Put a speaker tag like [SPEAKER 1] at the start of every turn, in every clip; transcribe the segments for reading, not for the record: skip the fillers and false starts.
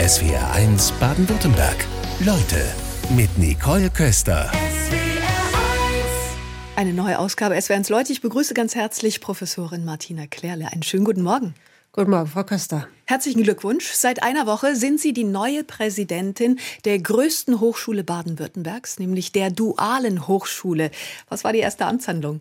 [SPEAKER 1] SWR1 Baden-Württemberg. Leute mit Nicole Köster.
[SPEAKER 2] Eine neue Ausgabe SWR1 Leute. Ich begrüße ganz herzlich Professorin Martina Klärle. Einen schönen guten Morgen.
[SPEAKER 3] Guten Morgen, Frau Köster.
[SPEAKER 2] Herzlichen Glückwunsch. Seit einer Woche sind Sie die neue Präsidentin der größten Hochschule Baden-Württembergs, nämlich der Dualen Hochschule. Was war die erste Amtshandlung?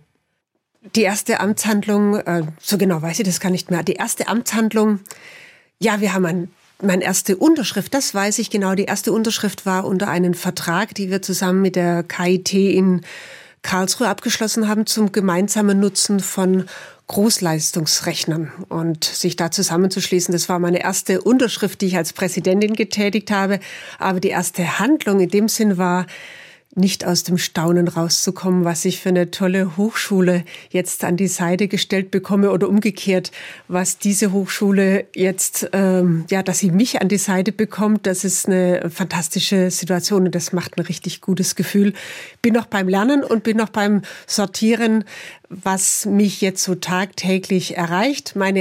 [SPEAKER 3] Die erste Amtshandlung, so genau weiß ich das gar nicht mehr. Die erste Amtshandlung, ja, wir haben meine erste Unterschrift, das weiß ich genau. Die erste Unterschrift war unter einen Vertrag, die wir zusammen mit der KIT in Karlsruhe abgeschlossen haben zum gemeinsamen Nutzen von Großleistungsrechnern und sich da zusammenzuschließen. Das war meine erste Unterschrift, die ich als Präsidentin getätigt habe. Aber die erste Handlung in dem Sinn war, nicht aus dem Staunen rauszukommen, was ich für eine tolle Hochschule jetzt an die Seite gestellt bekomme oder umgekehrt, was diese Hochschule jetzt, dass sie mich an die Seite bekommt, das ist eine fantastische Situation und das macht ein richtig gutes Gefühl. Bin noch beim Lernen und bin noch beim Sortieren, was mich jetzt so tagtäglich erreicht. Mein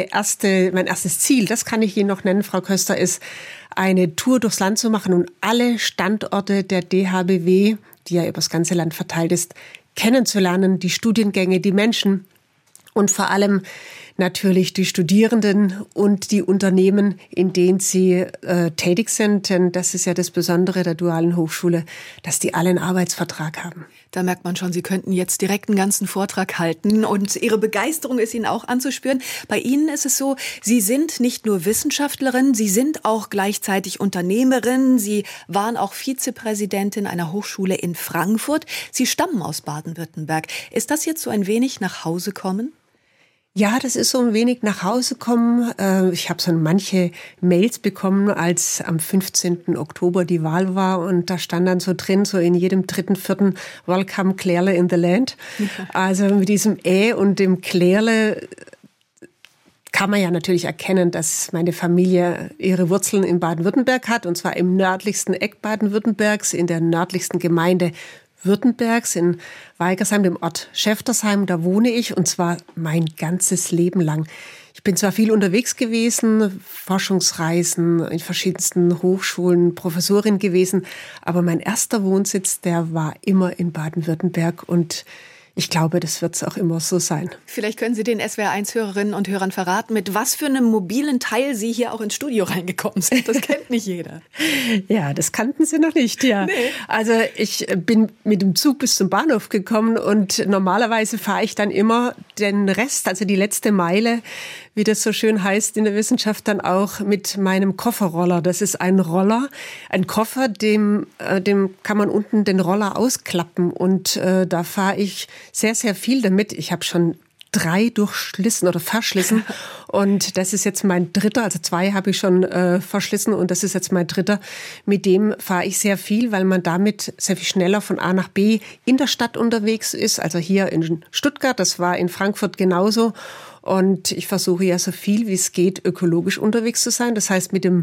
[SPEAKER 3] erstes Ziel, das kann ich Ihnen noch nennen, Frau Köster, ist, eine Tour durchs Land zu machen und alle Standorte der DHBW, die ja über das ganze Land verteilt ist, kennenzulernen, die Studiengänge, die Menschen und vor allem natürlich die Studierenden und die Unternehmen, in denen sie tätig sind. Denn das ist ja das Besondere der Dualen Hochschule, dass die alle einen Arbeitsvertrag haben.
[SPEAKER 2] Da merkt man schon, Sie könnten jetzt direkt einen ganzen Vortrag halten und Ihre Begeisterung ist Ihnen auch anzuspüren. Bei Ihnen ist es so, Sie sind nicht nur Wissenschaftlerin, Sie sind auch gleichzeitig Unternehmerin. Sie waren auch Vizepräsidentin einer Hochschule in Frankfurt. Sie stammen aus Baden-Württemberg. Ist das jetzt so ein wenig nach Hause kommen?
[SPEAKER 3] Ja, das ist so ein wenig nach Hause kommen. Ich habe so manche Mails bekommen, als am 15. Oktober die Wahl war und da stand dann so drin, so in jedem dritten, vierten Welcome Klärle in the Land. Ja. Also mit diesem und dem Klärle kann man ja natürlich erkennen, dass meine Familie ihre Wurzeln in Baden-Württemberg hat und zwar im nördlichsten Eck Baden-Württembergs, in der nördlichsten Gemeinde Württembergs in Weigersheim, dem Ort Schäftersheim, da wohne ich und zwar mein ganzes Leben lang. Ich bin zwar viel unterwegs gewesen, Forschungsreisen in verschiedensten Hochschulen, Professorin gewesen, aber mein erster Wohnsitz, der war immer in Baden-Württemberg und ich glaube, das wird es auch immer so sein.
[SPEAKER 2] Vielleicht können Sie den SWR1-Hörerinnen und Hörern verraten, mit was für einem mobilen Teil Sie hier auch ins Studio reingekommen sind. Das kennt nicht jeder.
[SPEAKER 3] Ja, das kannten Sie noch nicht, ja. Nee. Also ich bin mit dem Zug bis zum Bahnhof gekommen und normalerweise fahre ich dann immer den Rest, also die letzte Meile, wie das so schön heißt in der Wissenschaft, dann auch mit meinem Kofferroller. Das ist ein Roller, ein Koffer, dem kann man unten den Roller ausklappen und da fahre ich sehr, sehr viel damit. Ich habe schon 3 durchschlissen oder verschlissen und das ist jetzt mein dritter, also 2 habe ich schon verschlissen und das ist jetzt mein dritter. Mit dem fahre ich sehr viel, weil man damit sehr viel schneller von A nach B in der Stadt unterwegs ist. Also hier in Stuttgart, das war in Frankfurt genauso und ich versuche ja so viel wie es geht ökologisch unterwegs zu sein. Das heißt mit dem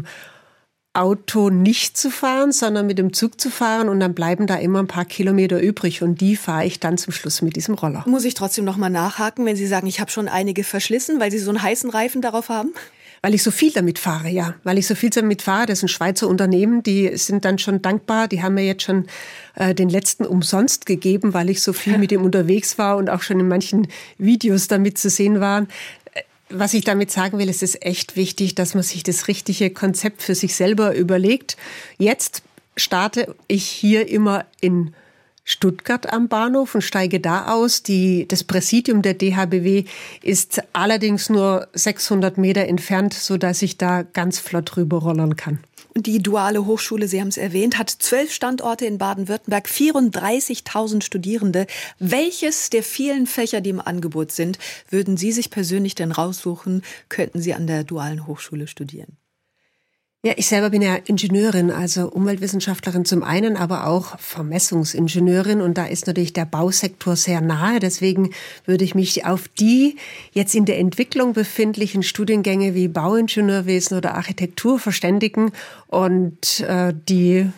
[SPEAKER 3] Auto nicht zu fahren, sondern mit dem Zug zu fahren und dann bleiben da immer ein paar Kilometer übrig und die fahre ich dann zum Schluss mit diesem Roller.
[SPEAKER 2] Muss ich trotzdem noch mal nachhaken, wenn Sie sagen, ich habe schon einige verschlissen, weil Sie so einen heißen Reifen darauf haben?
[SPEAKER 3] Weil ich so viel damit fahre, ja. Weil ich so viel damit fahre. Das ist ein Schweizer Unternehmen, die sind dann schon dankbar. Die haben mir jetzt schon den letzten umsonst gegeben, weil ich so viel mit dem unterwegs war und auch schon in manchen Videos damit zu sehen war. Was ich damit sagen will, ist es echt wichtig, dass man sich das richtige Konzept für sich selber überlegt. Jetzt starte ich hier immer in Stuttgart am Bahnhof und steige da aus. Das Präsidium der DHBW ist allerdings nur 600 Meter entfernt, sodass ich da ganz flott rüberrollern kann.
[SPEAKER 2] Die Duale Hochschule, Sie haben es erwähnt, hat 12 Standorte in Baden-Württemberg, 34.000 Studierende. Welches der vielen Fächer, die im Angebot sind, würden Sie sich persönlich denn raussuchen, könnten Sie an der Dualen Hochschule studieren?
[SPEAKER 3] Ja, ich selber bin ja Ingenieurin, also Umweltwissenschaftlerin zum einen, aber auch Vermessungsingenieurin und da ist natürlich der Bausektor sehr nahe. Deswegen würde ich mich auf die jetzt in der Entwicklung befindlichen Studiengänge wie Bauingenieurwesen oder Architektur verständigen und die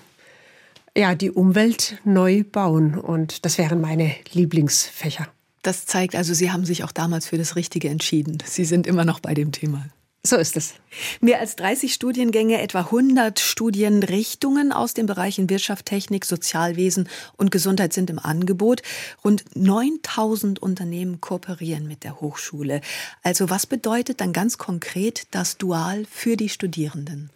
[SPEAKER 3] Umwelt neu bauen. Und das wären meine Lieblingsfächer.
[SPEAKER 2] Das zeigt also, Sie haben sich auch damals für das Richtige entschieden. Sie sind immer noch bei dem Thema.
[SPEAKER 3] So ist es.
[SPEAKER 2] Mehr als 30 Studiengänge, etwa 100 Studienrichtungen aus den Bereichen Wirtschaft, Technik, Sozialwesen und Gesundheit sind im Angebot. Rund 9.000 Unternehmen kooperieren mit der Hochschule. Also was bedeutet dann ganz konkret das Dual für die Studierenden?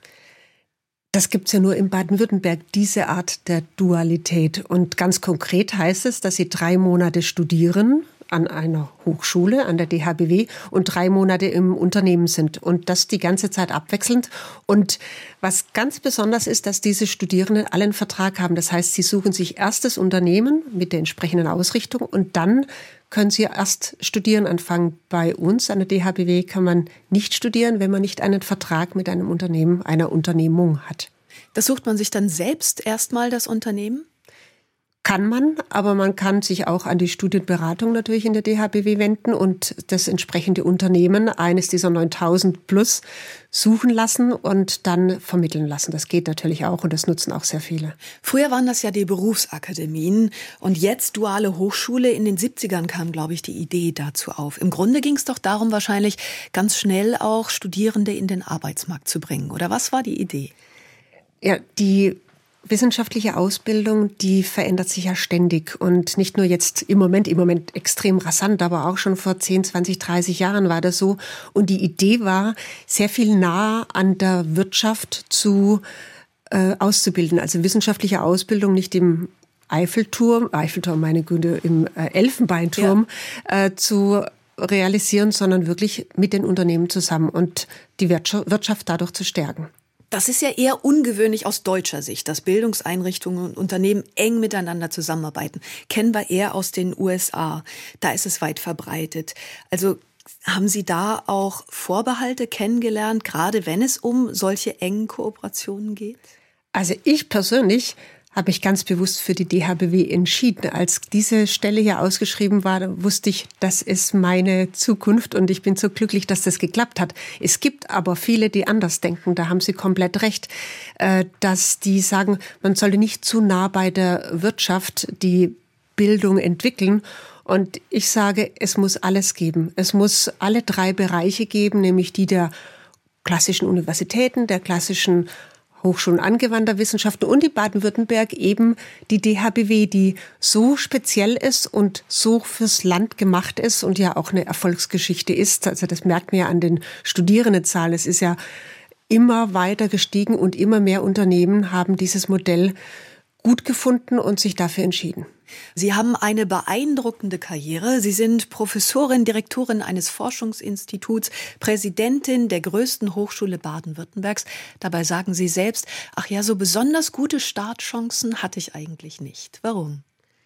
[SPEAKER 3] Das gibt's ja nur in Baden-Württemberg, diese Art der Dualität. Und ganz konkret heißt es, dass Sie 3 Monate studieren an einer Hochschule, an der DHBW, und 3 Monate im Unternehmen sind. Und das die ganze Zeit abwechselnd. Und was ganz besonders ist, dass diese Studierenden alle einen Vertrag haben. Das heißt, sie suchen sich erst das Unternehmen mit der entsprechenden Ausrichtung und dann können sie erst studieren anfangen. Bei uns an der DHBW kann man nicht studieren, wenn man nicht einen Vertrag mit einem Unternehmen, einer Unternehmung hat.
[SPEAKER 2] Das sucht man sich dann selbst erstmal, das Unternehmen?
[SPEAKER 3] Kann man, aber man kann sich auch an die Studienberatung natürlich in der DHBW wenden und das entsprechende Unternehmen, eines dieser 9.000 plus, suchen lassen und dann vermitteln lassen. Das geht natürlich auch und das nutzen auch sehr viele.
[SPEAKER 2] Früher waren das ja die Berufsakademien und jetzt duale Hochschule. In den 70ern kam, glaube ich, die Idee dazu auf. Im Grunde ging es doch darum, wahrscheinlich ganz schnell auch Studierende in den Arbeitsmarkt zu bringen. Oder was war die Idee?
[SPEAKER 3] Ja, die wissenschaftliche Ausbildung, die verändert sich ja ständig und nicht nur jetzt im Moment extrem rasant, aber auch schon vor 10, 20, 30 Jahren war das so. Und die Idee war, sehr viel nah an der Wirtschaft auszubilden. Also wissenschaftliche Ausbildung nicht im Eiffelturm, meine Güte, im Elfenbeinturm zu realisieren, sondern wirklich mit den Unternehmen zusammen und die Wirtschaft dadurch zu stärken.
[SPEAKER 2] Das ist ja eher ungewöhnlich aus deutscher Sicht, dass Bildungseinrichtungen und Unternehmen eng miteinander zusammenarbeiten. Kennen wir eher aus den USA. Da ist es weit verbreitet. Also haben Sie da auch Vorbehalte kennengelernt, gerade wenn es um solche engen Kooperationen geht?
[SPEAKER 3] Also ich persönlich habe mich ganz bewusst für die DHBW entschieden. Als diese Stelle hier ausgeschrieben war, wusste ich, das ist meine Zukunft und ich bin so glücklich, dass das geklappt hat. Es gibt aber viele, die anders denken, da haben Sie komplett recht, dass die sagen, man sollte nicht zu nah bei der Wirtschaft die Bildung entwickeln. Und ich sage, es muss alles geben. Es muss alle 3 Bereiche geben, nämlich die der klassischen Universitäten, der klassischen Hochschulen angewandter Wissenschaften und die Baden-Württemberg eben die DHBW, die so speziell ist und so fürs Land gemacht ist und ja auch eine Erfolgsgeschichte ist. Also das merkt man ja an den Studierendenzahlen. Es ist ja immer weiter gestiegen und immer mehr Unternehmen haben dieses Modell gut gefunden und sich dafür entschieden.
[SPEAKER 2] Sie haben eine beeindruckende Karriere. Sie sind Professorin, Direktorin eines Forschungsinstituts, Präsidentin der größten Hochschule Baden-Württembergs. Dabei sagen Sie selbst, ach ja, so besonders gute Startchancen hatte ich eigentlich nicht. Warum?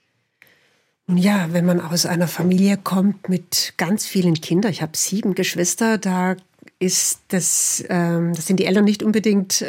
[SPEAKER 3] Ja, wenn man aus einer Familie kommt mit ganz vielen Kindern, ich habe 7 Geschwister, da ist das sind die Eltern nicht unbedingt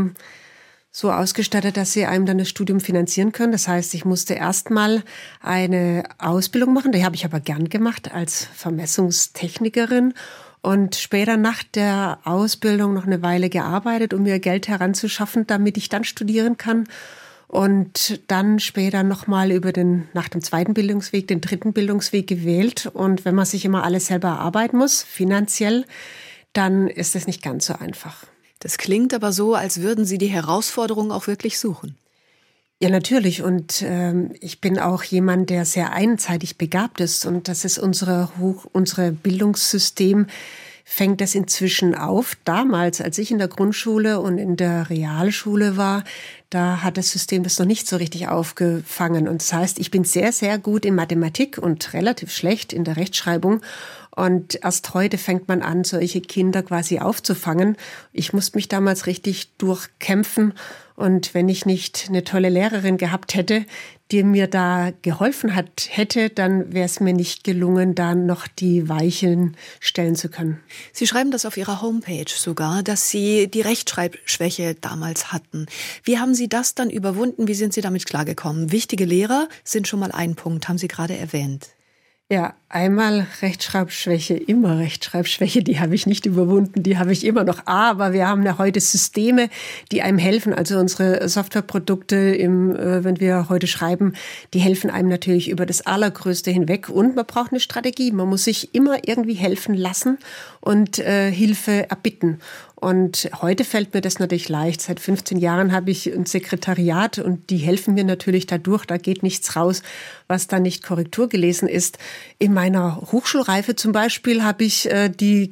[SPEAKER 3] so ausgestattet, dass sie einem dann das Studium finanzieren können. Das heißt, ich musste erstmal eine Ausbildung machen, die habe ich aber gern gemacht als Vermessungstechnikerin und später nach der Ausbildung noch eine Weile gearbeitet, um mir Geld heranzuschaffen, damit ich dann studieren kann. Und dann später nochmal nach dem 2. Bildungsweg, den 3. Bildungsweg gewählt. Und wenn man sich immer alles selber erarbeiten muss, finanziell, dann ist es nicht ganz so einfach.
[SPEAKER 2] Das klingt aber so, als würden Sie die Herausforderung auch wirklich suchen.
[SPEAKER 3] Ja, natürlich. Und ich bin auch jemand, der sehr einseitig begabt ist. Und das ist unser Bildungssystem, fängt das inzwischen auf. Damals, als ich in der Grundschule und in der Realschule war, da hat das System das noch nicht so richtig aufgefangen. Und das heißt, ich bin sehr, sehr gut in Mathematik und relativ schlecht in der Rechtschreibung. Und erst heute fängt man an, solche Kinder quasi aufzufangen. Ich musste mich damals richtig durchkämpfen. Und wenn ich nicht eine tolle Lehrerin gehabt hätte, die mir da geholfen hätte, dann wäre es mir nicht gelungen, da noch die Weichen stellen zu können.
[SPEAKER 2] Sie schreiben das auf Ihrer Homepage sogar, dass Sie die Rechtschreibschwäche damals hatten. Wie haben Sie das dann überwunden? Wie sind Sie damit klargekommen? Wichtige Lehrer sind schon mal ein Punkt, haben Sie gerade erwähnt.
[SPEAKER 3] Ja, einmal Rechtschreibschwäche, immer Rechtschreibschwäche, die habe ich nicht überwunden, die habe ich immer noch. Aber wir haben ja heute Systeme, die einem helfen. Also unsere Softwareprodukte, wenn wir heute schreiben, die helfen einem natürlich über das Allergrößte hinweg. Und man braucht eine Strategie. Man muss sich immer irgendwie helfen lassen und Hilfe erbitten. Und heute fällt mir das natürlich leicht. Seit 15 Jahren habe ich ein Sekretariat und die helfen mir natürlich dadurch. Da geht nichts raus, was da nicht Korrektur gelesen ist. In meiner Hochschulreife zum Beispiel habe ich die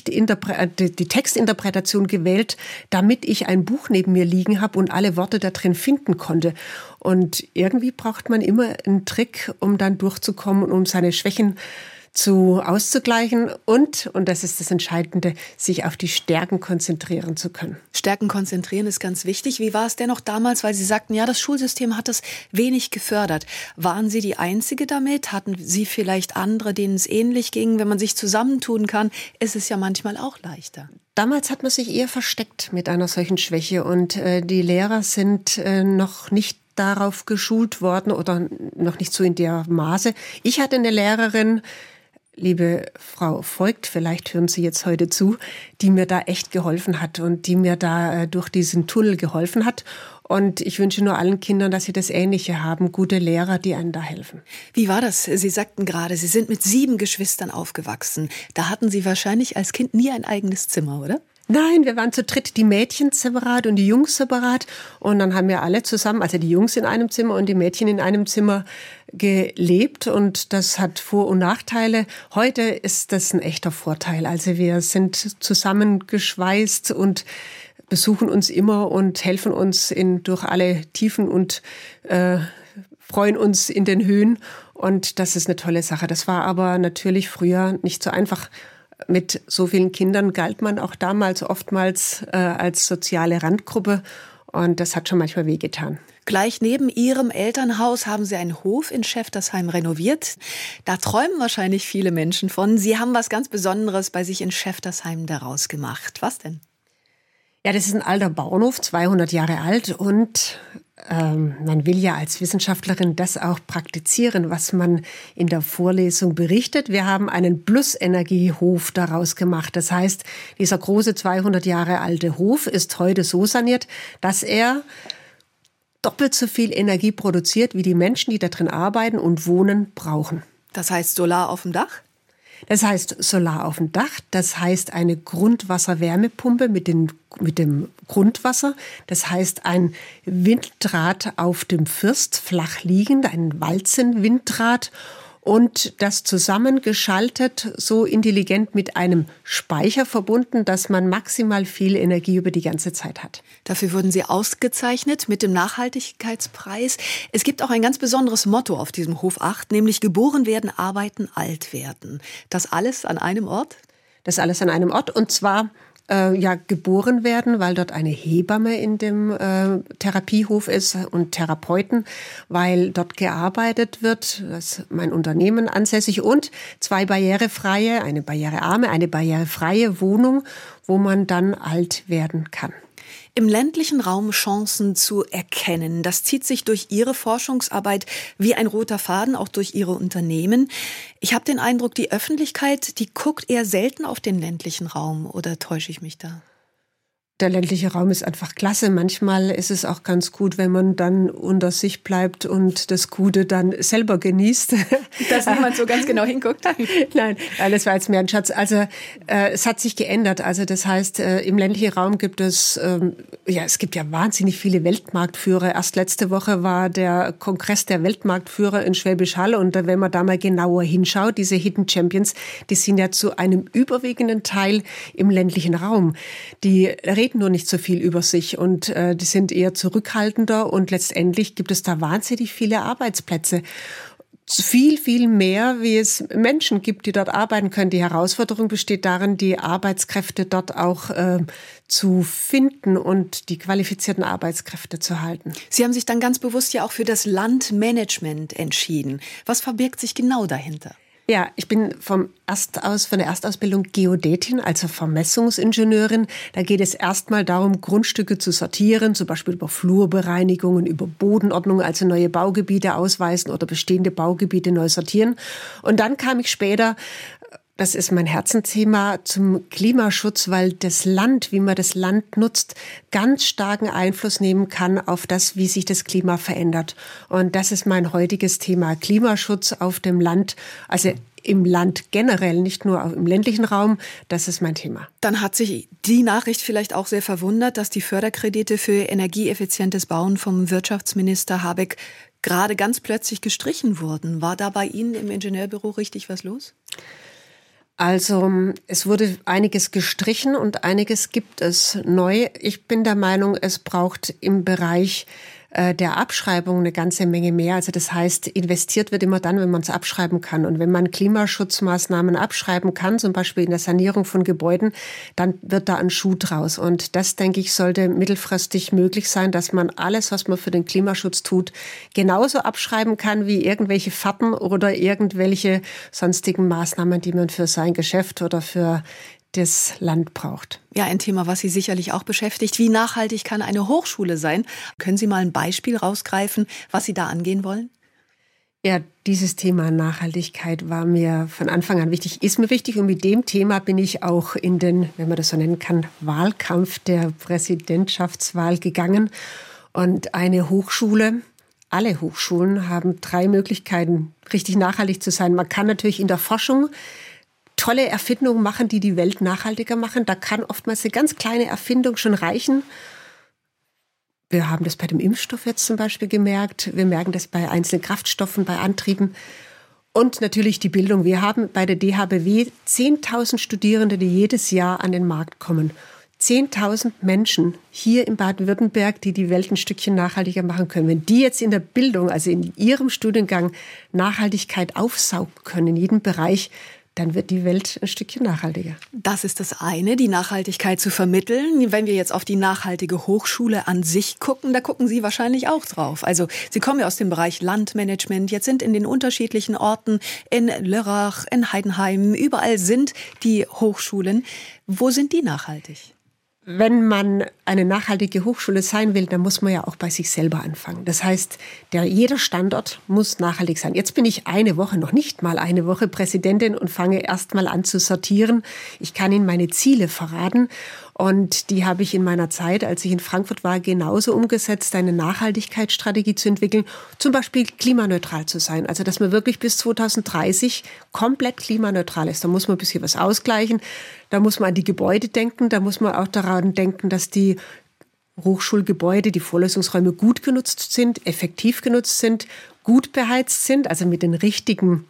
[SPEAKER 3] Textinterpretation gewählt, damit ich ein Buch neben mir liegen habe und alle Worte da drin finden konnte. Und irgendwie braucht man immer einen Trick, um dann durchzukommen und um seine Schwächen auszugleichen und das ist das Entscheidende, sich auf die Stärken konzentrieren zu können.
[SPEAKER 2] Stärken konzentrieren ist ganz wichtig. Wie war es denn noch damals, weil Sie sagten, ja, das Schulsystem hat es wenig gefördert. Waren Sie die Einzige damit? Hatten Sie vielleicht andere, denen es ähnlich ging? Wenn man sich zusammentun kann, ist es ja manchmal auch leichter.
[SPEAKER 3] Damals hat man sich eher versteckt mit einer solchen Schwäche und die Lehrer sind noch nicht darauf geschult worden oder noch nicht so in der Maße. Ich hatte eine Lehrerin, liebe Frau Voigt, vielleicht hören Sie jetzt heute zu, die mir da echt geholfen hat und die mir da durch diesen Tunnel geholfen hat. Und ich wünsche nur allen Kindern, dass sie das Ähnliche haben, gute Lehrer, die einen da helfen.
[SPEAKER 2] Wie war das? Sie sagten gerade, Sie sind mit 7 Geschwistern aufgewachsen. Da hatten Sie wahrscheinlich als Kind nie ein eigenes Zimmer, oder?
[SPEAKER 3] Nein, wir waren zu dritt, die Mädchen separat und die Jungs separat. Und dann haben wir alle zusammen, also die Jungs in einem Zimmer und die Mädchen in einem Zimmer gelebt. Und das hat Vor- und Nachteile. Heute ist das ein echter Vorteil. Also wir sind zusammengeschweißt und besuchen uns immer und helfen uns durch alle Tiefen und freuen uns in den Höhen. Und das ist eine tolle Sache. Das war aber natürlich früher nicht so einfach. Mit so vielen Kindern galt man auch damals oftmals als soziale Randgruppe und das hat schon manchmal wehgetan.
[SPEAKER 2] Gleich neben Ihrem Elternhaus haben Sie einen Hof in Schäftersheim renoviert. Da träumen wahrscheinlich viele Menschen von. Sie haben was ganz Besonderes bei sich in Schäftersheim daraus gemacht. Was denn?
[SPEAKER 3] Ja, das ist ein alter Bauernhof, 200 Jahre alt und man will ja als Wissenschaftlerin das auch praktizieren, was man in der Vorlesung berichtet. Wir haben einen Plus-Energiehof daraus gemacht. Das heißt, dieser große 200 Jahre alte Hof ist heute so saniert, dass er doppelt so viel Energie produziert, wie die Menschen, die da drin arbeiten und wohnen, brauchen.
[SPEAKER 2] Das heißt Solar auf dem Dach?
[SPEAKER 3] Das heißt Solar auf dem Dach, das heißt eine Grundwasserwärmepumpe mit dem Grundwasser, das heißt ein Winddraht auf dem First, flach liegend, ein Walzenwinddraht und das zusammengeschaltet, so intelligent mit einem Speicher verbunden, dass man maximal viel Energie über die ganze Zeit hat.
[SPEAKER 2] Dafür wurden Sie ausgezeichnet mit dem Nachhaltigkeitspreis. Es gibt auch ein ganz besonderes Motto auf diesem Hof 8, nämlich geboren werden, arbeiten, alt werden. Das alles an einem Ort?
[SPEAKER 3] Das alles an einem Ort und zwar geboren werden, weil dort eine Hebamme in dem Therapiehof ist und Therapeuten, weil dort gearbeitet wird, das ist mein Unternehmen ansässig und 2 barrierefreie, eine barrierearme, eine barrierefreie Wohnung, wo man dann alt werden kann.
[SPEAKER 2] Im ländlichen Raum Chancen zu erkennen, das zieht sich durch Ihre Forschungsarbeit wie ein roter Faden, auch durch Ihre Unternehmen. Ich habe den Eindruck, die Öffentlichkeit, die guckt eher selten auf den ländlichen Raum, oder täusche ich mich da?
[SPEAKER 3] Der ländliche Raum ist einfach klasse. Manchmal ist es auch ganz gut, wenn man dann unter sich bleibt und das Gute dann selber genießt.
[SPEAKER 2] Dass niemand so ganz genau hinguckt.
[SPEAKER 3] Nein, das war jetzt mehr ein Schatz. Also es hat sich geändert. Also das heißt, im ländlichen Raum gibt es, es gibt ja wahnsinnig viele Weltmarktführer. Erst letzte Woche war der Kongress der Weltmarktführer in Schwäbisch Hall. Und wenn man da mal genauer hinschaut, diese Hidden Champions, die sind ja zu einem überwiegenden Teil im ländlichen Raum. Die reden nur nicht so viel über sich und die sind eher zurückhaltender und letztendlich gibt es da wahnsinnig viele Arbeitsplätze. Viel, viel mehr, wie es Menschen gibt, die dort arbeiten können. Die Herausforderung besteht darin, die Arbeitskräfte dort auch zu finden und die qualifizierten Arbeitskräfte zu halten.
[SPEAKER 2] Sie haben sich dann ganz bewusst ja auch für das Landmanagement entschieden. Was verbirgt sich genau dahinter?
[SPEAKER 3] Ja, ich bin von der Erstausbildung Geodätin, also Vermessungsingenieurin. Da geht es erstmal darum, Grundstücke zu sortieren, zum Beispiel über Flurbereinigungen, über Bodenordnung, also neue Baugebiete ausweisen oder bestehende Baugebiete neu sortieren. Und dann kam ich später, das ist mein Herzensthema, zum Klimaschutz, weil das Land, wie man das Land nutzt, ganz starken Einfluss nehmen kann auf das, wie sich das Klima verändert. Und das ist mein heutiges Thema, Klimaschutz auf dem Land, also im Land generell, nicht nur im ländlichen Raum. Das ist mein Thema.
[SPEAKER 2] Dann hat sich die Nachricht vielleicht auch sehr verwundert, dass die Förderkredite für energieeffizientes Bauen vom Wirtschaftsminister Habeck gerade ganz plötzlich gestrichen wurden. War da bei Ihnen im Ingenieurbüro richtig was los?
[SPEAKER 3] Also es wurde einiges gestrichen und einiges gibt es neu. Ich bin der Meinung, es braucht im Bereich der Abschreibung eine ganze Menge mehr. Also das heißt, investiert wird immer dann, wenn man es abschreiben kann. Und wenn man Klimaschutzmaßnahmen abschreiben kann, zum Beispiel in der Sanierung von Gebäuden, dann wird da ein Schuh draus. Und das, denke ich, sollte mittelfristig möglich sein, dass man alles, was man für den Klimaschutz tut, genauso abschreiben kann wie irgendwelche Fahrten oder irgendwelche sonstigen Maßnahmen, die man für sein Geschäft oder für das Land braucht.
[SPEAKER 2] Ja, ein Thema, was Sie sicherlich auch beschäftigt. Wie nachhaltig kann eine Hochschule sein? Können Sie mal ein Beispiel rausgreifen, was Sie da angehen wollen?
[SPEAKER 3] Ja, dieses Thema Nachhaltigkeit war mir von Anfang an wichtig, ist mir wichtig. Und mit dem Thema bin ich auch in den, wenn man das so nennen kann, Wahlkampf der Präsidentschaftswahl gegangen. Und eine Hochschule, alle Hochschulen haben 3 Möglichkeiten, richtig nachhaltig zu sein. Man kann natürlich in der Forschung tolle Erfindungen machen, die die Welt nachhaltiger machen. Da kann oftmals eine ganz kleine Erfindung schon reichen. Wir haben das bei dem Impfstoff jetzt zum Beispiel gemerkt. Wir merken das bei einzelnen Kraftstoffen, bei Antrieben. Und natürlich die Bildung. Wir haben bei der DHBW 10.000 Studierende, die jedes Jahr an den Markt kommen. 10.000 Menschen hier in Baden-Württemberg, die die Welt ein Stückchen nachhaltiger machen können. Wenn die jetzt in der Bildung, also in ihrem Studiengang, Nachhaltigkeit aufsaugen können, in jedem Bereich, dann wird die Welt ein Stückchen nachhaltiger.
[SPEAKER 2] Das ist das eine, die Nachhaltigkeit zu vermitteln. Wenn wir jetzt auf die nachhaltige Hochschule an sich gucken, da gucken Sie wahrscheinlich auch drauf. Also Sie kommen ja aus dem Bereich Landmanagement, jetzt sind in den unterschiedlichen Orten, in Lörrach, in Heidenheim, überall sind die Hochschulen. Wo sind die nachhaltig?
[SPEAKER 3] Wenn man eine nachhaltige Hochschule sein will, dann muss man ja auch bei sich selber anfangen. Das heißt, jeder Standort muss nachhaltig sein. Jetzt bin ich eine Woche, noch nicht mal eine Woche Präsidentin und fange erst mal an zu sortieren. Ich kann Ihnen meine Ziele verraten. Und die habe ich in meiner Zeit, als ich in Frankfurt war, genauso umgesetzt, eine Nachhaltigkeitsstrategie zu entwickeln, zum Beispiel klimaneutral zu sein. Also, dass man wirklich bis 2030 komplett klimaneutral ist. Da muss man ein bisschen was ausgleichen. Da muss man an die Gebäude denken. Da muss man auch daran denken, dass die Hochschulgebäude, die Vorlesungsräume gut genutzt sind, effektiv genutzt sind, gut beheizt sind, also mit den richtigen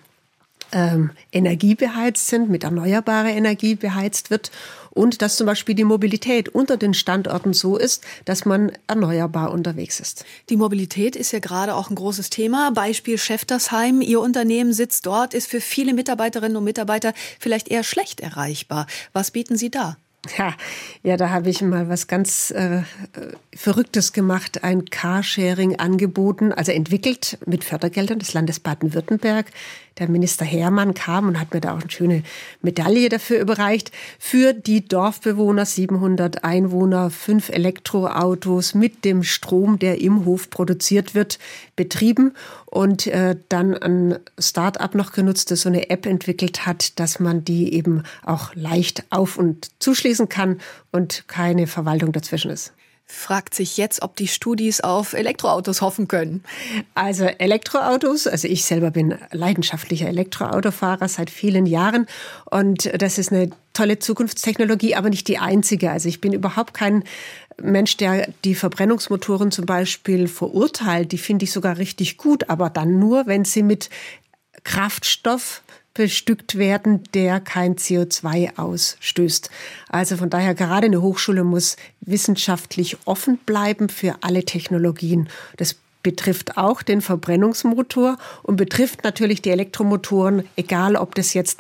[SPEAKER 3] Energie beheizt sind, mit erneuerbarer Energie beheizt wird und dass zum Beispiel die Mobilität unter den Standorten so ist, dass man erneuerbar unterwegs ist.
[SPEAKER 2] Die Mobilität ist ja gerade auch ein großes Thema. Beispiel Schäftersheim. Ihr Unternehmen sitzt dort, ist für viele Mitarbeiterinnen und Mitarbeiter vielleicht eher schlecht erreichbar. Was bieten Sie da?
[SPEAKER 3] Ja, da habe ich mal was ganz Verrücktes gemacht, ein Carsharing angeboten, also entwickelt mit Fördergeldern des Landes Baden-Württemberg. Der Minister Hermann kam und hat mir da auch eine schöne Medaille dafür überreicht. Für die Dorfbewohner, 700 Einwohner, 5 Elektroautos mit dem Strom, der im Hof produziert wird, betrieben und dann ein Start-up noch genutzt, das so eine App entwickelt hat, dass man die eben auch leicht auf- und zuschließen kann und keine Verwaltung dazwischen ist.
[SPEAKER 2] Fragt sich jetzt, ob die Studis auf Elektroautos hoffen können.
[SPEAKER 3] Also Elektroautos, also ich selber bin leidenschaftlicher Elektroautofahrer seit vielen Jahren und das ist eine tolle Zukunftstechnologie, aber nicht die einzige. Also ich bin überhaupt kein Mensch, der die Verbrennungsmotoren zum Beispiel verurteilt. Die finde ich sogar richtig gut, aber dann nur, wenn sie mit Kraftstoff bestückt werden, der kein CO2 ausstößt. Also von daher, gerade eine Hochschule muss wissenschaftlich offen bleiben für alle Technologien. Das betrifft auch den Verbrennungsmotor und betrifft natürlich die Elektromotoren, egal ob das jetzt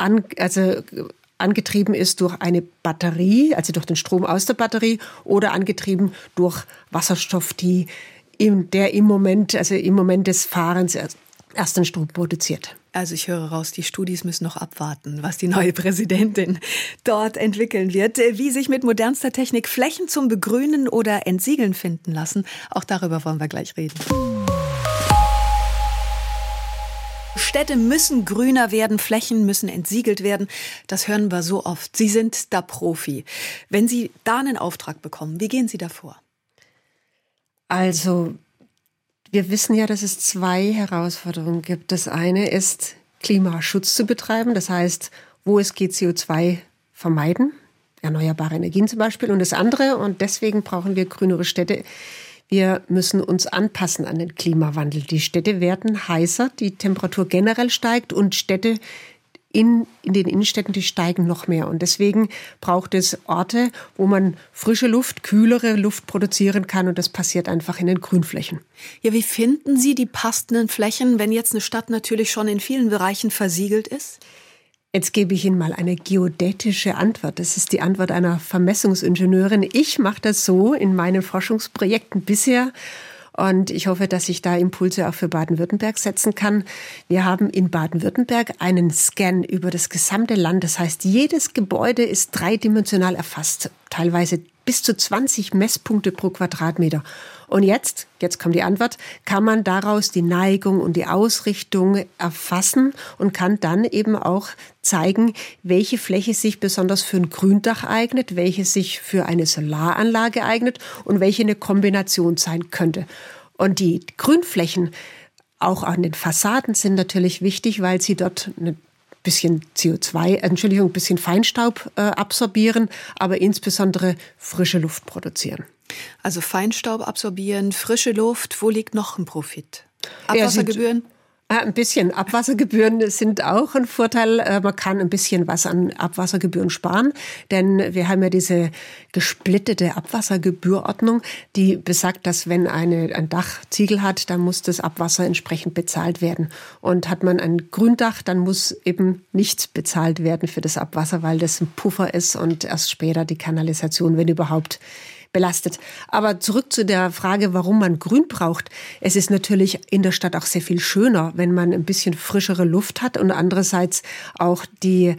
[SPEAKER 3] angetrieben ist durch eine Batterie, also durch den Strom aus der Batterie oder angetrieben durch Wasserstoff, der im Moment des Fahrens erst den Strom produziert.
[SPEAKER 2] Also ich höre raus, die Studis müssen noch abwarten, was die neue Präsidentin dort entwickeln wird. Wie sich mit modernster Technik Flächen zum Begrünen oder Entsiegeln finden lassen, auch darüber wollen wir gleich reden. Städte müssen grüner werden, Flächen müssen entsiegelt werden. Das hören wir so oft. Sie sind da Profi. Wenn Sie da einen Auftrag bekommen, wie gehen Sie da vor?
[SPEAKER 3] Also, wir wissen ja, dass es 2 Herausforderungen gibt. Das eine ist, Klimaschutz zu betreiben. Das heißt, wo es geht, CO2 vermeiden. Erneuerbare Energien zum Beispiel. Und das andere, und deswegen brauchen wir grünere Städte, wir müssen uns anpassen an den Klimawandel. Die Städte werden heißer, die Temperatur generell steigt und Städte in den Innenstädten, die steigen noch mehr. Und deswegen braucht es Orte, wo man frische Luft, kühlere Luft produzieren kann. Und das passiert einfach in den Grünflächen.
[SPEAKER 2] Ja, wie finden Sie die passenden Flächen, wenn jetzt eine Stadt natürlich schon in vielen Bereichen versiegelt ist?
[SPEAKER 3] Jetzt gebe ich Ihnen mal eine geodätische Antwort. Das ist die Antwort einer Vermessungsingenieurin. Ich mache das so in meinen Forschungsprojekten bisher. Und ich hoffe, dass ich da Impulse auch für Baden-Württemberg setzen kann. Wir haben in Baden-Württemberg einen Scan über das gesamte Land. Das heißt, jedes Gebäude ist dreidimensional erfasst. Teilweise bis zu 20 Messpunkte pro Quadratmeter. Und jetzt kommt die Antwort, kann man daraus die Neigung und die Ausrichtung erfassen und kann dann eben auch zeigen, welche Fläche sich besonders für ein Gründach eignet, welche sich für eine Solaranlage eignet und welche eine Kombination sein könnte. Und die Grünflächen auch an den Fassaden sind natürlich wichtig, weil sie dort ein bisschen ein bisschen Feinstaub absorbieren, aber insbesondere frische Luft produzieren.
[SPEAKER 2] Also Feinstaub absorbieren, frische Luft, wo liegt noch ein Profit? Abwassergebühren?
[SPEAKER 3] Ein bisschen. Abwassergebühren sind auch ein Vorteil. Man kann ein bisschen was an Abwassergebühren sparen, denn wir haben ja diese gesplittete Abwassergebührordnung, die besagt, dass wenn ein Dach Ziegel hat, dann muss das Abwasser entsprechend bezahlt werden. Und hat man ein Gründach, dann muss eben nichts bezahlt werden für das Abwasser, weil das ein Puffer ist und erst später die Kanalisation, wenn überhaupt, belastet. Aber zurück zu der Frage, warum man Grün braucht. Es ist natürlich in der Stadt auch sehr viel schöner, wenn man ein bisschen frischere Luft hat und andererseits auch die,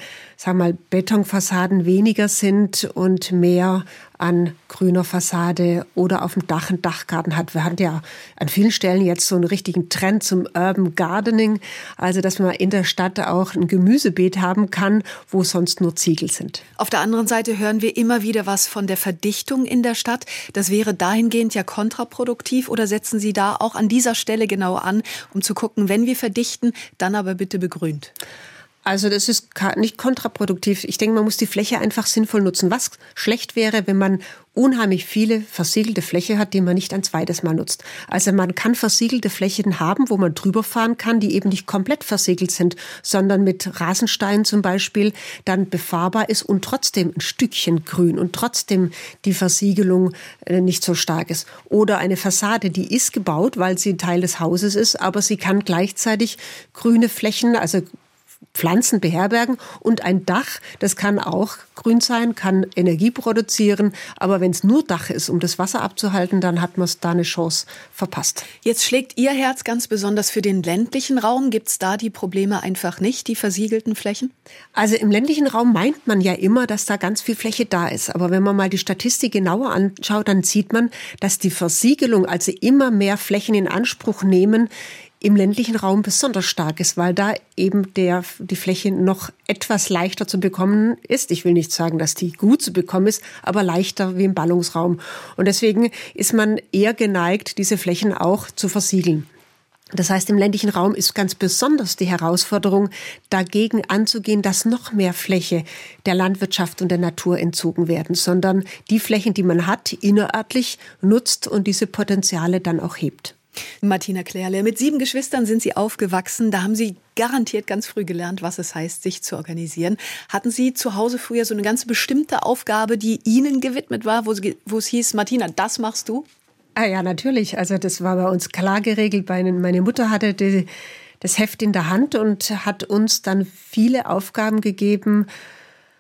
[SPEAKER 3] Betonfassaden weniger sind und mehr an grüner Fassade oder auf dem Dach einen Dachgarten hat. Wir hatten ja an vielen Stellen jetzt so einen richtigen Trend zum Urban Gardening, also dass man in der Stadt auch ein Gemüsebeet haben kann, wo sonst nur Ziegel sind.
[SPEAKER 2] Auf der anderen Seite hören wir immer wieder was von der Verdichtung in der Stadt. Das wäre dahingehend ja kontraproduktiv, oder setzen Sie da auch an dieser Stelle genau an, um zu gucken, wenn wir verdichten, dann aber bitte begrünt?
[SPEAKER 3] Also das ist nicht kontraproduktiv. Ich denke, man muss die Fläche einfach sinnvoll nutzen. Was schlecht wäre, wenn man unheimlich viele versiegelte Fläche hat, die man nicht ein zweites Mal nutzt. Also man kann versiegelte Flächen haben, wo man drüber fahren kann, die eben nicht komplett versiegelt sind, sondern mit Rasenstein zum Beispiel dann befahrbar ist und trotzdem ein Stückchen grün und trotzdem die Versiegelung nicht so stark ist. Oder eine Fassade, die ist gebaut, weil sie Teil des Hauses ist, aber sie kann gleichzeitig grüne Flächen, also Pflanzen beherbergen, und ein Dach, das kann auch grün sein, kann Energie produzieren, aber wenn es nur Dach ist, um das Wasser abzuhalten, dann hat man da eine Chance verpasst.
[SPEAKER 2] Jetzt schlägt Ihr Herz ganz besonders für den ländlichen Raum. Gibt es da die Probleme einfach nicht, die versiegelten Flächen?
[SPEAKER 3] Also im ländlichen Raum meint man ja immer, dass da ganz viel Fläche da ist. Aber wenn man mal die Statistik genauer anschaut, dann sieht man, dass die Versiegelung, also immer mehr Flächen in Anspruch nehmen, im ländlichen Raum besonders stark ist, weil da eben die Fläche noch etwas leichter zu bekommen ist. Ich will nicht sagen, dass die gut zu bekommen ist, aber leichter wie im Ballungsraum. Und deswegen ist man eher geneigt, diese Flächen auch zu versiegeln. Das heißt, im ländlichen Raum ist ganz besonders die Herausforderung, dagegen anzugehen, dass noch mehr Fläche der Landwirtschaft und der Natur entzogen werden, sondern die Flächen, die man hat, innerörtlich nutzt und diese Potenziale dann auch hebt.
[SPEAKER 2] Martina Klärle, mit 7 Geschwistern sind Sie aufgewachsen. Da haben Sie garantiert ganz früh gelernt, was es heißt, sich zu organisieren. Hatten Sie zu Hause früher so eine ganz bestimmte Aufgabe, die Ihnen gewidmet war, wo es hieß, Martina, das machst du?
[SPEAKER 3] Ah ja, natürlich. Also das war bei uns klar geregelt. Meine Mutter hatte das Heft in der Hand und hat uns dann viele Aufgaben gegeben.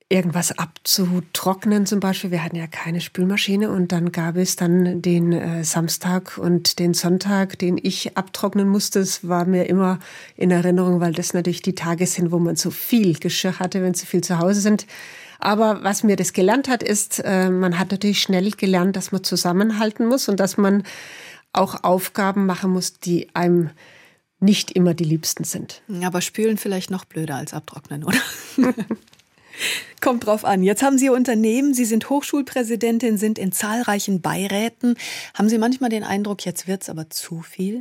[SPEAKER 3] irgendwas abzutrocknen zum Beispiel. Wir hatten ja keine Spülmaschine und dann gab es dann den Samstag und den Sonntag, den ich abtrocknen musste. Das war mir immer in Erinnerung, weil das natürlich die Tage sind, wo man so viel Geschirr hatte, wenn so viel zu Hause sind. Aber was mir das gelernt hat, ist, man hat natürlich schnell gelernt, dass man zusammenhalten muss und dass man auch Aufgaben machen muss, die einem nicht immer die liebsten sind.
[SPEAKER 2] Aber spülen vielleicht noch blöder als abtrocknen, oder? Kommt drauf an. Jetzt haben Sie Ihr Unternehmen, Sie sind Hochschulpräsidentin, sind in zahlreichen Beiräten. Haben Sie manchmal den Eindruck, jetzt wird's aber zu viel?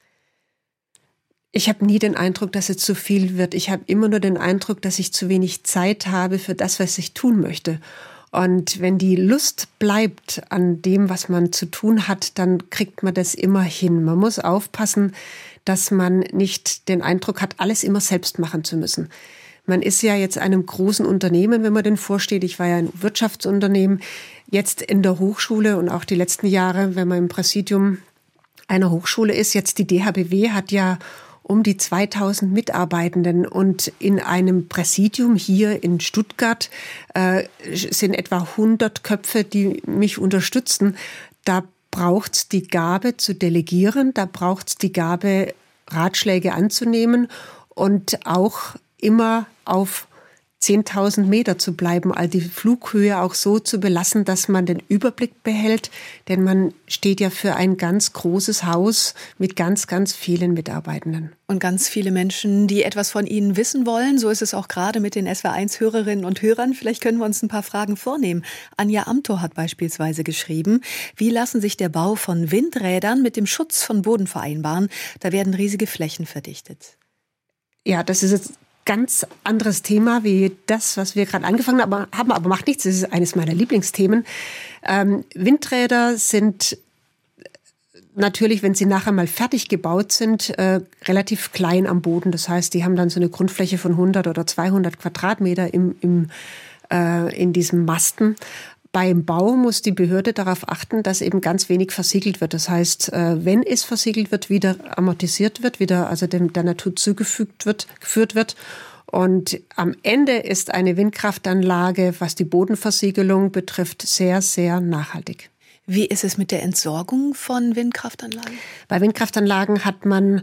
[SPEAKER 3] Ich habe nie den Eindruck, dass es zu viel wird. Ich habe immer nur den Eindruck, dass ich zu wenig Zeit habe für das, was ich tun möchte. Und wenn die Lust bleibt an dem, was man zu tun hat, dann kriegt man das immer hin. Man muss aufpassen, dass man nicht den Eindruck hat, alles immer selbst machen zu müssen. Man ist ja jetzt einem großen Unternehmen, wenn man denn vorsteht. Ich war ja ein Wirtschaftsunternehmen, jetzt in der Hochschule und auch die letzten Jahre, wenn man im Präsidium einer Hochschule ist. Jetzt die DHBW hat ja um die 2000 Mitarbeitenden und in einem Präsidium hier in Stuttgart sind etwa 100 Köpfe, die mich unterstützen. Da braucht's die Gabe zu delegieren, da braucht's die Gabe, Ratschläge anzunehmen und auch immer auf 10.000 Meter zu bleiben, also die Flughöhe auch so zu belassen, dass man den Überblick behält, denn man steht ja für ein ganz großes Haus mit ganz, ganz vielen Mitarbeitenden.
[SPEAKER 2] Und ganz viele Menschen, die etwas von Ihnen wissen wollen. So ist es auch gerade mit den SWR1-Hörerinnen und Hörern. Vielleicht können wir uns ein paar Fragen vornehmen. Anja Amthor hat beispielsweise geschrieben, wie lassen sich der Bau von Windrädern mit dem Schutz von Boden vereinbaren? Da werden riesige Flächen verdichtet.
[SPEAKER 3] Ja, das ist jetzt ganz anderes Thema wie das, was wir gerade angefangen haben, aber macht nichts. Das ist eines meiner Lieblingsthemen. Windräder sind natürlich, wenn sie nachher mal fertig gebaut sind, relativ klein am Boden. Das heißt, die haben dann so eine Grundfläche von 100 oder 200 Quadratmeter in diesem Masten. Beim Bau muss die Behörde darauf achten, dass eben ganz wenig versiegelt wird. Das heißt, wenn es versiegelt wird, wieder amortisiert wird, wieder also der Natur zugeführt wird. Und am Ende ist eine Windkraftanlage, was die Bodenversiegelung betrifft, sehr, sehr nachhaltig.
[SPEAKER 2] Wie ist es mit der Entsorgung von Windkraftanlagen?
[SPEAKER 3] Bei Windkraftanlagen hat man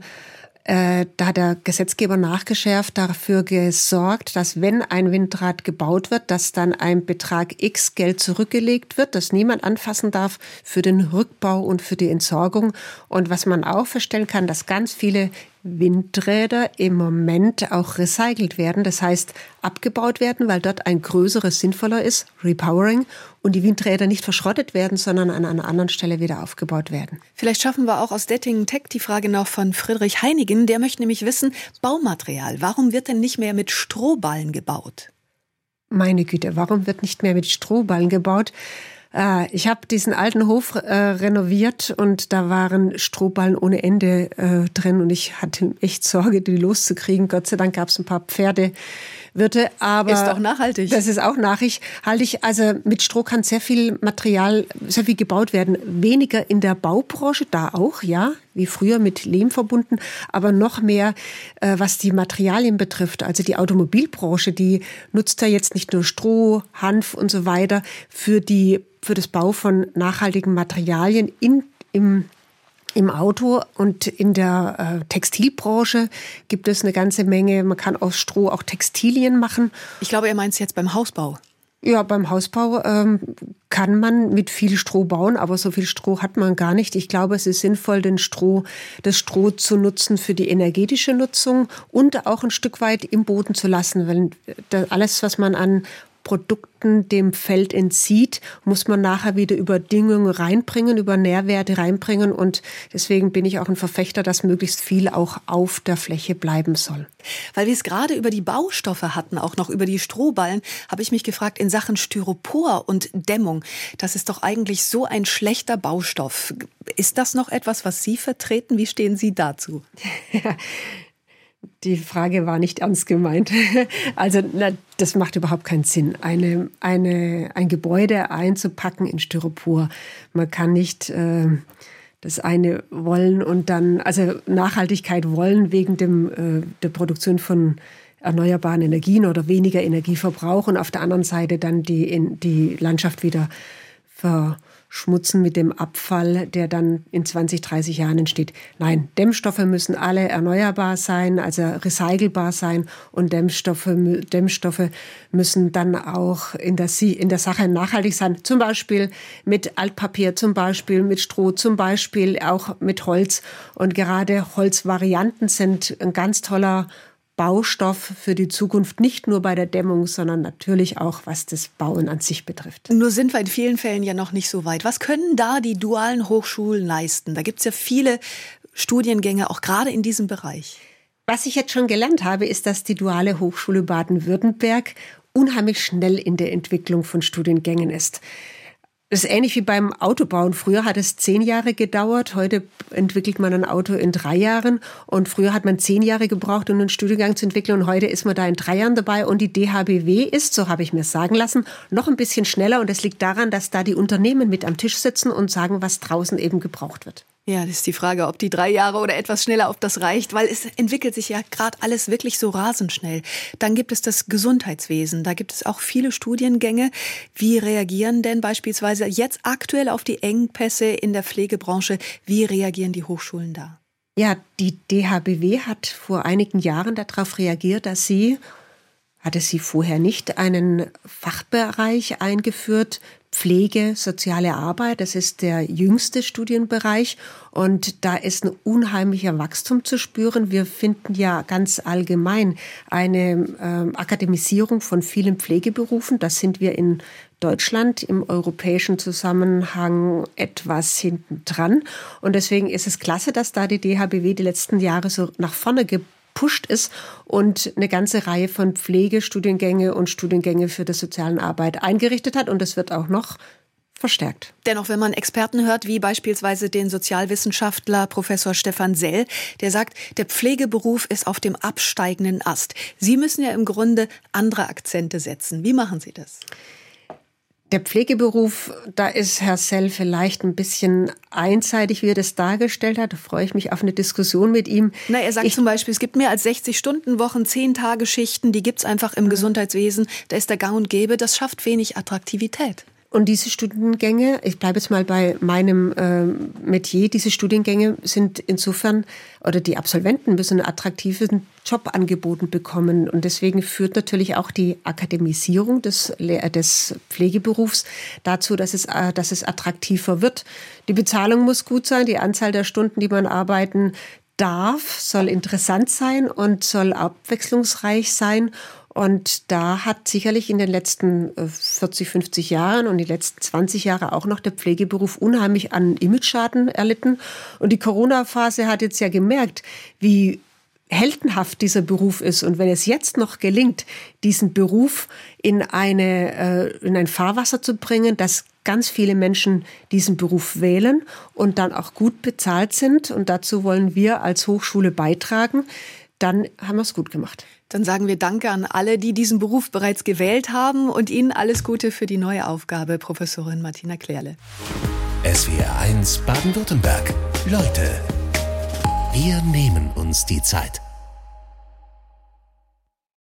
[SPEAKER 3] da hat der Gesetzgeber nachgeschärft, dafür gesorgt, dass wenn ein Windrad gebaut wird, dass dann ein Betrag X Geld zurückgelegt wird, das niemand anfassen darf für den Rückbau und für die Entsorgung. Und was man auch feststellen kann, dass ganz viele Windräder im Moment auch recycelt werden, das heißt abgebaut werden, weil dort ein größeres sinnvoller ist, Repowering, und die Windräder nicht verschrottet werden, sondern an einer anderen Stelle wieder aufgebaut werden.
[SPEAKER 2] Vielleicht schaffen wir auch aus Dettingen-Tech die Frage noch von Friedrich Heinigen. Der möchte nämlich wissen, Baumaterial, warum wird denn nicht mehr mit Strohballen gebaut?
[SPEAKER 3] Meine Güte, warum wird nicht mehr mit Strohballen gebaut? Ich habe diesen alten Hof renoviert und da waren Strohballen ohne Ende drin und ich hatte echt Sorge, die loszukriegen. Gott sei Dank gab es ein paar Pferdewirte, aber
[SPEAKER 2] ist auch nachhaltig.
[SPEAKER 3] Das ist auch nachhaltig. Also mit Stroh kann sehr viel Material, sehr viel gebaut werden. Weniger in der Baubranche, da auch, ja, wie früher mit Lehm verbunden, aber noch mehr, was die Materialien betrifft. Also die Automobilbranche, die nutzt da jetzt nicht nur Stroh, Hanf und so weiter für das Bau von nachhaltigen Materialien im Auto, und in der Textilbranche gibt es eine ganze Menge. Man kann aus Stroh auch Textilien machen.
[SPEAKER 2] Ich glaube, er meint es jetzt beim Hausbau.
[SPEAKER 3] Ja, beim Hausbau kann man mit viel Stroh bauen, aber so viel Stroh hat man gar nicht. Ich glaube, es ist sinnvoll, das Stroh zu nutzen für die energetische Nutzung und auch ein Stück weit im Boden zu lassen, weil alles, was man an Produkten dem Feld entzieht, muss man nachher wieder über Düngung reinbringen, über Nährwerte reinbringen, und deswegen bin ich auch ein Verfechter, dass möglichst viel auch auf der Fläche bleiben soll.
[SPEAKER 2] Weil wir es gerade über die Baustoffe hatten, auch noch über die Strohballen, habe ich mich gefragt, in Sachen Styropor und Dämmung, das ist doch eigentlich so ein schlechter Baustoff. Ist das noch etwas, was Sie vertreten? Wie stehen Sie dazu?
[SPEAKER 3] Die Frage war nicht ernst gemeint. Also das macht überhaupt keinen Sinn, ein Gebäude einzupacken in Styropor. Man kann nicht das eine wollen und dann, also Nachhaltigkeit wollen wegen der Produktion von erneuerbaren Energien oder weniger Energieverbrauch und auf der anderen Seite dann die Landschaft wieder verschmutzen mit dem Abfall, der dann in 20, 30 Jahren entsteht. Nein, Dämmstoffe müssen alle erneuerbar sein, also recycelbar sein und Dämmstoffe müssen dann auch in der Sache nachhaltig sein. Zum Beispiel mit Altpapier, zum Beispiel mit Stroh, zum Beispiel auch mit Holz. Und gerade Holzvarianten sind ein ganz toller Baustoff für die Zukunft, nicht nur bei der Dämmung, sondern natürlich auch, was das Bauen an sich betrifft.
[SPEAKER 2] Nur sind wir in vielen Fällen ja noch nicht so weit. Was können da die dualen Hochschulen leisten? Da gibt es ja viele Studiengänge, auch gerade in diesem Bereich.
[SPEAKER 3] Was ich jetzt schon gelernt habe, ist, dass die Duale Hochschule Baden-Württemberg unheimlich schnell in der Entwicklung von Studiengängen ist. Das ist ähnlich wie beim Autobauen. Früher hat es 10 Jahre gedauert. Heute entwickelt man ein Auto in 3 Jahren. Und früher hat man 10 Jahre gebraucht, um einen Studiengang zu entwickeln. Und heute ist man da in 3 Jahren dabei. Und die DHBW ist, so habe ich mir sagen lassen, noch ein bisschen schneller. Und das liegt daran, dass da die Unternehmen mit am Tisch sitzen und sagen, was draußen eben gebraucht wird.
[SPEAKER 2] Ja, das ist die Frage, ob die 3 Jahre oder etwas schneller, ob das reicht, weil es entwickelt sich ja gerade alles wirklich so rasend schnell. Dann gibt es das Gesundheitswesen, da gibt es auch viele Studiengänge. Wie reagieren denn beispielsweise jetzt aktuell auf die Engpässe in der Pflegebranche? Wie reagieren die Hochschulen da?
[SPEAKER 3] Ja, die DHBW hat vor einigen Jahren darauf reagiert, dass hatte sie vorher nicht einen Fachbereich eingeführt, Pflege, soziale Arbeit, das ist der jüngste Studienbereich und da ist ein unheimlicher Wachstum zu spüren. Wir finden ja ganz allgemein eine Akademisierung von vielen Pflegeberufen. Da sind wir in Deutschland im europäischen Zusammenhang etwas hinten dran und deswegen ist es klasse, dass da die DHBW die letzten Jahre so nach vorne gepusht ist und eine ganze Reihe von Pflegestudiengänge und Studiengänge für die soziale Arbeit eingerichtet hat. Und das wird auch noch verstärkt.
[SPEAKER 2] Dennoch, wenn man Experten hört, wie beispielsweise den Sozialwissenschaftler Professor Stefan Sell, der sagt, der Pflegeberuf ist auf dem absteigenden Ast. Sie müssen ja im Grunde andere Akzente setzen. Wie machen Sie das?
[SPEAKER 3] Der Pflegeberuf, da ist Herr Sell vielleicht ein bisschen einseitig, wie er das dargestellt hat. Da freue ich mich auf eine Diskussion mit ihm.
[SPEAKER 2] Er sagt zum Beispiel, es gibt mehr als 60-Stunden-Wochen, 10-Tage-Schichten, die gibt es einfach im Gesundheitswesen. Da ist der Gang und Gäbe, das schafft wenig Attraktivität.
[SPEAKER 3] Und diese Studiengänge, ich bleibe jetzt mal bei meinem Metier, diese Studiengänge sind insofern, oder die Absolventen müssen einen attraktiven Job angeboten bekommen. Und deswegen führt natürlich auch die Akademisierung des Pflegeberufs dazu, dass es attraktiver wird. Die Bezahlung muss gut sein, die Anzahl der Stunden, die man arbeiten darf, soll interessant sein und soll abwechslungsreich sein. Und da hat sicherlich in den letzten 40, 50 Jahren und die letzten 20 Jahre auch noch der Pflegeberuf unheimlich an Imageschaden erlitten. Und die Corona-Phase hat jetzt ja gemerkt, wie heldenhaft dieser Beruf ist. Und wenn es jetzt noch gelingt, diesen Beruf in ein Fahrwasser zu bringen, dass ganz viele Menschen diesen Beruf wählen und dann auch gut bezahlt sind, und dazu wollen wir als Hochschule beitragen, dann haben wir es gut gemacht.
[SPEAKER 2] Dann sagen wir Danke an alle, die diesen Beruf bereits gewählt haben und Ihnen alles Gute für die neue Aufgabe, Professorin Martina Klerle.
[SPEAKER 1] SWR1 Baden-Württemberg. Leute, wir nehmen uns die Zeit.